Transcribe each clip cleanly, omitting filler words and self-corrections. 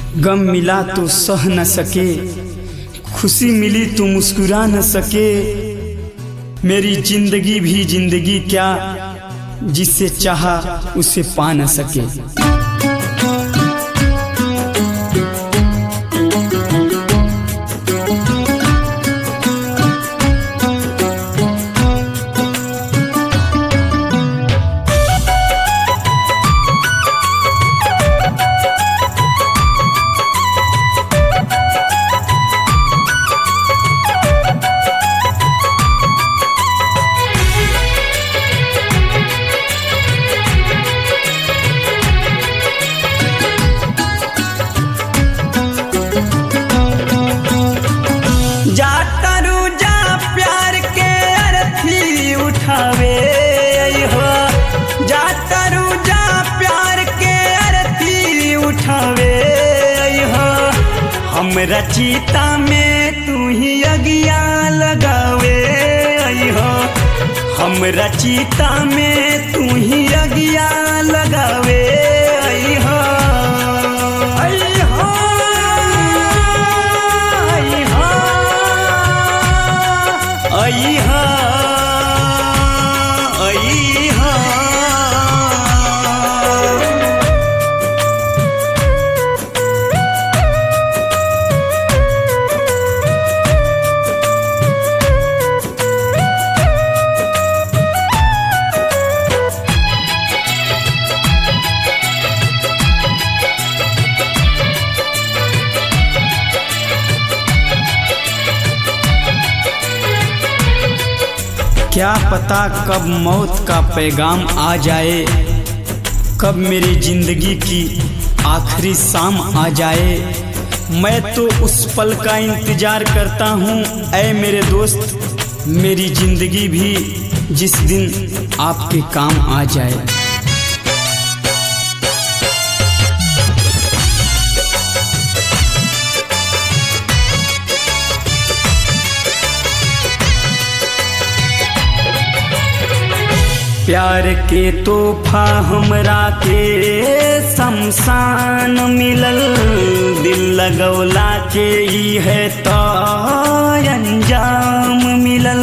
गम मिला तो सह न सके, खुशी मिली तो मुस्कुरा न सके। मेरी जिंदगी भी जिंदगी क्या, जिसे चाहा उसे पा न सके। हमरा चीता में तू ही अगिया लगावे हो, हमरा चीता में तू ही अगिया लगावे हो। क्या पता कब मौत का पैगाम आ जाए, कब मेरी जिंदगी की आखिरी शाम आ जाए। मैं तो उस पल का इंतजार करता हूँ ऐ मेरे दोस्त, मेरी जिंदगी भी जिस दिन आपके काम आ जाए। प्यार के तोहफा हमरा के शमशान मिलल, दिल लगौला के ही है तो अंजाम मिलल।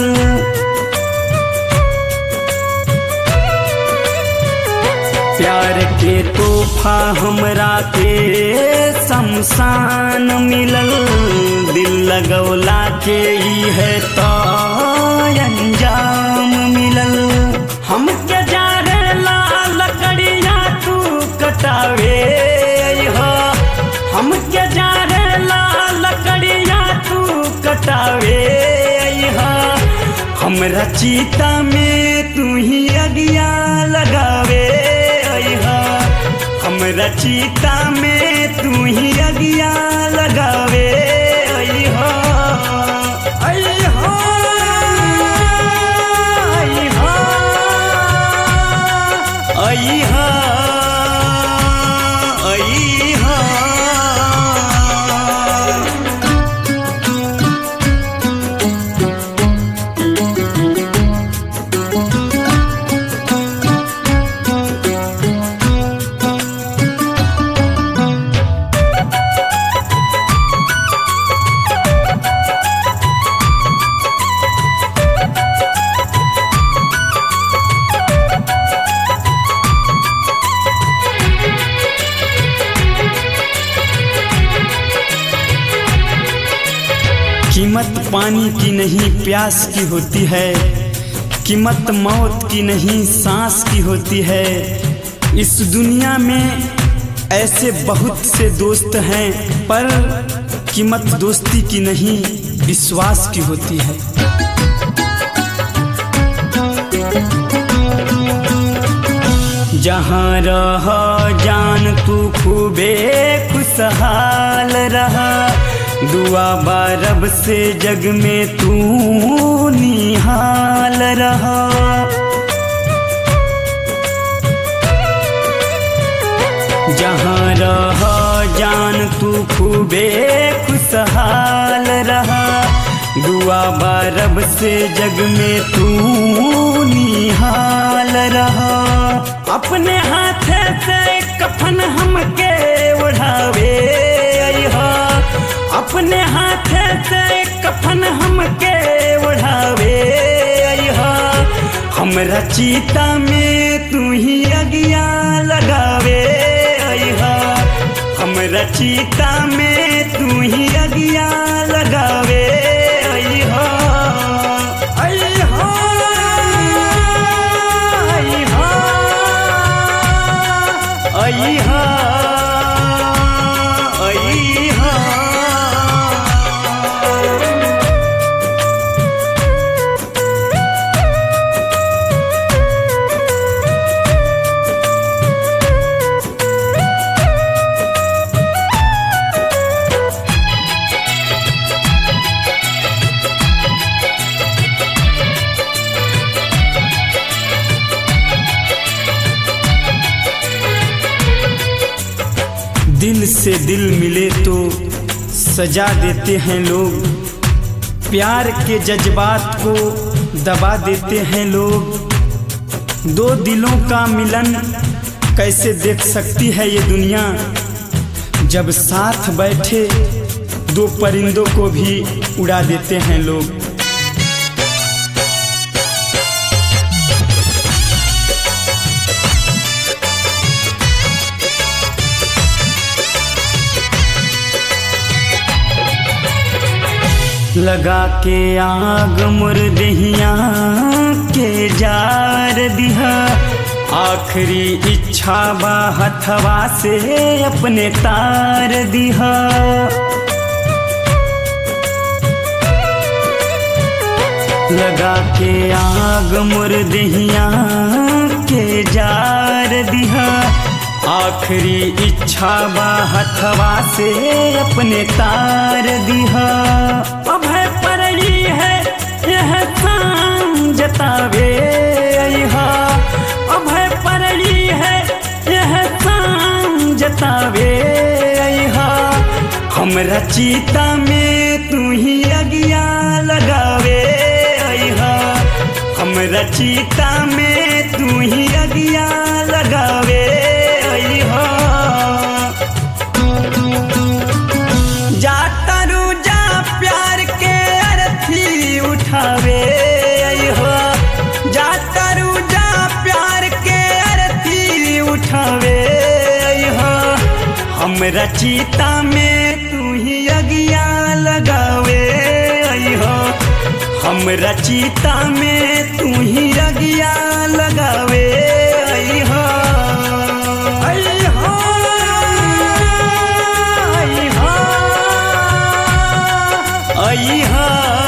प्यार के तोहफा हमरा के शमशान मिलल, दिल लगौला के ही है तो अंजाम मिलल। हम के जारेला लकड़िया तू कटावे हो, हम के जारेला लकड़िया तू कटावे हो। हमरा चीता में तू ही अगिया लगावे हो, हमरा चीता में तू ही अगिया लगावे हो। कीमत पानी की नहीं प्यास की होती है, कीमत मौत की नहीं सांस की होती है। इस दुनिया में ऐसे बहुत से दोस्त हैं, पर कीमत दोस्ती की नहीं विश्वास की होती है। जहाँ रह जान तू खूबे खुशहाल रहा, दुआ बारब से जग में तू निहाल रहा। जहाँ रह जान तू खूबे खुशहाल रहा, दुआ बारब से जग में तू निहाल रहा। अपने हाथ से कफन हमके ओढ़ावे अपने हाथे से कफन हमके ओढ़ावे अइहा, हमरा चीता में तू ही अगिया लगावे अइहा, हमरा चीता में तू ही अगिया लगावे अइहा। अइहा अइहा अइहा अइहा। दिल से दिल मिले तो सजा देते हैं लोग, प्यार के जज्बात को दबा देते हैं लोग। दो दिलों का मिलन कैसे देख सकती है ये दुनिया, जब साथ बैठे दो परिंदों को भी उड़ा देते हैं लोग। लगा के आग मुर्दहिया के जार दिहा, आखिरी इच्छा बा हथवा से अपने तार दिहा। लगा के आग मुर्दहिया के जार दिहा, आखिरी इच्छा बा हथवा से अपने तार दिहा। अभय पड़ी है यह शाम जतावे अइहा, अभय पड़ी है यह शाम जतावे अइहा, हमरा चीता में तू ही अगिया लगावे अइहा, हमरा चीता में तू ही अगिया लगावे अइहा। जाता रूजा प्यार के अर्थी उठावे अइहा, जाता रूजा प्यार के अर्थी उठावे अइहा, हमरा चीता में तू ही अगिया लगावे अइहा, हमरा चीता में तू ही अगिया लगावे अइहा। अइहा अइहा अइहा।